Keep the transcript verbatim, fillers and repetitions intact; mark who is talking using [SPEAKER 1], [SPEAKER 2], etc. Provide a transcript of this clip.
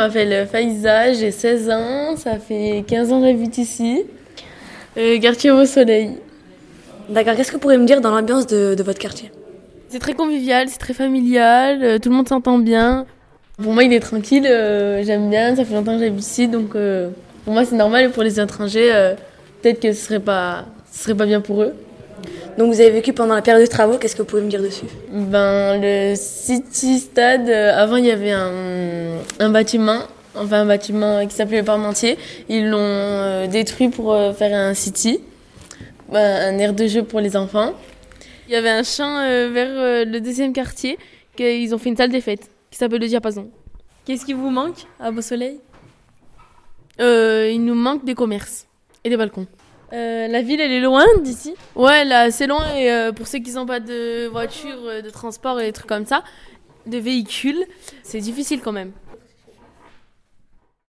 [SPEAKER 1] m'appelle Faïza, j'ai seize ans, ça fait quinze ans que j'habite ici, euh, quartier Beau Soleil.
[SPEAKER 2] D'accord, qu'est-ce que vous pourriez me dire dans l'ambiance de, de votre quartier ?
[SPEAKER 1] C'est très convivial, c'est très familial, euh, tout le monde s'entend bien. Pour moi, il est tranquille, euh, j'aime bien, ça fait longtemps que j'habite ici, donc euh, pour moi c'est normal, et pour les étrangers, euh, peut-être que ce serait pas, ce serait pas bien pour eux.
[SPEAKER 2] Donc vous avez vécu pendant la période de travaux, qu'est-ce que vous pouvez me dire dessus ?
[SPEAKER 1] Ben, le City Stade, euh, avant il y avait un, un bâtiment, enfin un bâtiment qui s'appelait le Parmentier. Ils l'ont euh, détruit pour euh, faire un City, ben, un aire de jeu pour les enfants. Il y avait un champ euh, vers euh, le deuxième quartier, qu'ils ont fait une salle des fêtes, qui s'appelle le Diapason. Qu'est-ce qui vous manque à Beau Soleil ? euh, Il nous manque des commerces et des balcons. Euh, la ville, elle est loin d'ici. Ouais, là, c'est loin. Et euh, pour ceux qui n'ont pas de voiture, de transport et des trucs comme ça, de véhicules, c'est difficile quand même.